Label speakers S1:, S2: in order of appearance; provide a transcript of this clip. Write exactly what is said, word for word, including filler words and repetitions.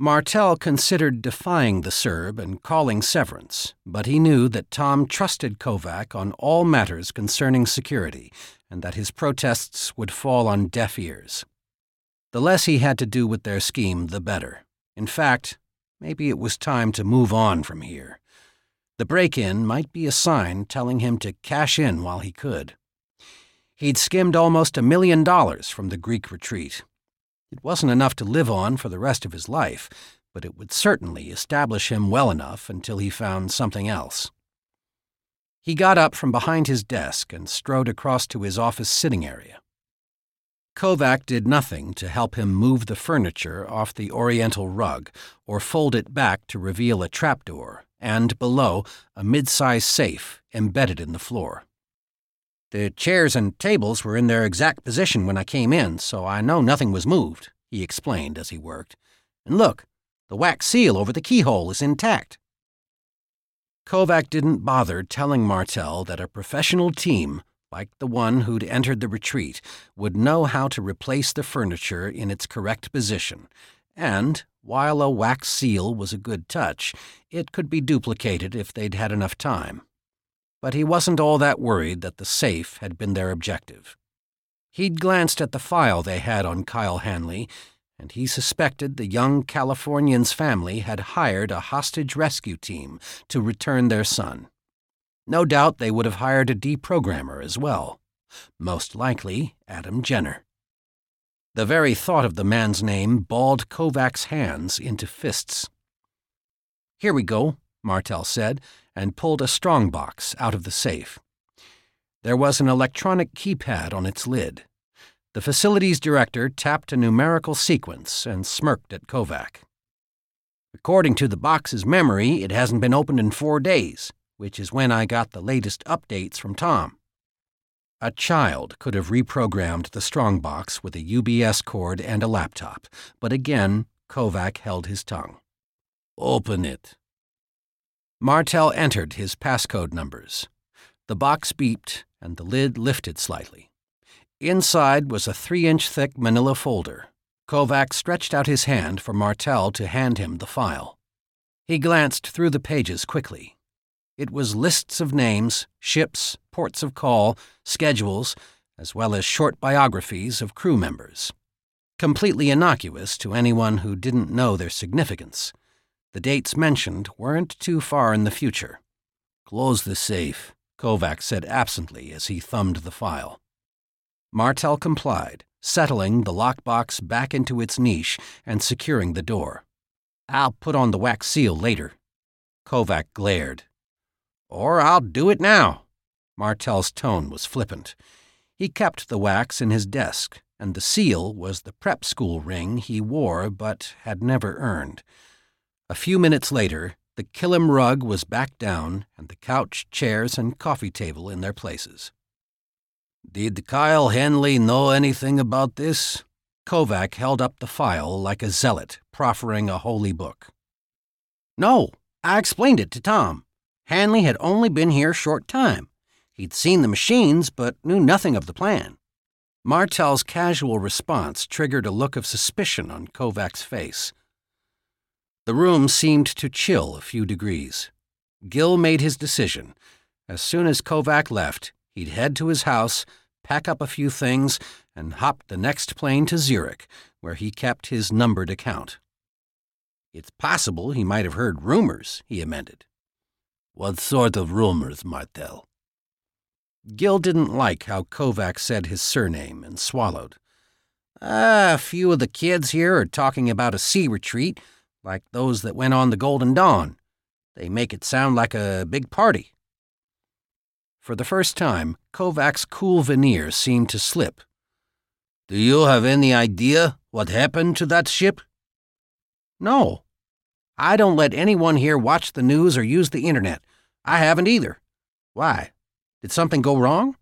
S1: Martel considered defying the Serb and calling severance, but he knew that Tom trusted Kovac on all matters concerning security, and that his protests would fall on deaf ears. The less he had to do with their scheme, the better. In fact, maybe it was time to move on from here. The break-in might be a sign telling him to cash in while he could. He'd skimmed almost a million dollars from the Greek retreat. It wasn't enough to live on for the rest of his life, but it would certainly establish him well enough until he found something else. He got up from behind his desk and strode across to his office sitting area. Kovac did nothing to help him move the furniture off the oriental rug or fold it back to reveal a trapdoor and, below, a mid-sized safe embedded in the floor. "The chairs and tables were in their exact position when I came in, so I know nothing was moved," he explained as he worked. "And look, the wax seal over the keyhole is intact." Kovac didn't bother telling Martel that a professional team, like the one who'd entered the retreat, would know how to replace the furniture in its correct position, and, while a wax seal was a good touch, it could be duplicated if they'd had enough time. But he wasn't all that worried that the safe had been their objective. He'd glanced at the file they had on Kyle Hanley, and he suspected the young Californian's family had hired a hostage rescue team to return their son. No doubt they would have hired a deprogrammer as well. Most likely Adam Jenner. The very thought of the man's name balled Kovac's hands into fists. "Here we go," Martel said, and pulled a strongbox out of the safe. There was an electronic keypad on its lid. The facilities director tapped a numerical sequence and smirked at Kovac. "According to the box's memory, it hasn't been opened in four days, which is when I got the latest updates from Tom." A child could have reprogrammed the strongbox with a U B S cord and a laptop, but again, Kovac held his tongue. "Open it." Martel entered his passcode numbers. The box beeped, and the lid lifted slightly. Inside was a three-inch thick manila folder. Kovac stretched out his hand for Martel to hand him the file. He glanced through the pages quickly. It was lists of names, ships, ports of call, schedules, as well as short biographies of crew members. Completely innocuous to anyone who didn't know their significance. The dates mentioned weren't too far in the future. "Close the safe," Kovac said absently as he thumbed the file. Martel complied, settling the lockbox back into its niche and securing the door. "I'll put on the wax seal later." Kovac glared. "Or I'll do it now." Martel's tone was flippant. He kept the wax in his desk, and the seal was the prep school ring he wore but had never earned. A few minutes later, the Killam rug was back down and the couch, chairs, and coffee table in their places. "Did Kyle Henley know anything about this?" Kovac held up the file like a zealot, proffering a holy book. "No, I explained it to Tom. Hanley had only been here a short time. He'd seen the machines, but knew nothing of the plan." Martel's casual response triggered a look of suspicion on Kovac's face. The room seemed to chill a few degrees. Gil made his decision. As soon as Kovac left, he'd head to his house, pack up a few things, and hop the next plane to Zurich, where he kept his numbered account. "It's possible he might have heard rumors," he amended. "What sort of rumors, Martel?" Gil didn't like how Kovac said his surname and swallowed. "Ah, a few of the kids here are talking about a sea retreat, like those that went on the Golden Dawn. They make it sound like a big party." For the first time, Kovac's cool veneer seemed to slip. "Do you have any idea what happened to that ship?" "No. I don't let anyone here watch the news or use the internet. I haven't either. Why? Did something go wrong?"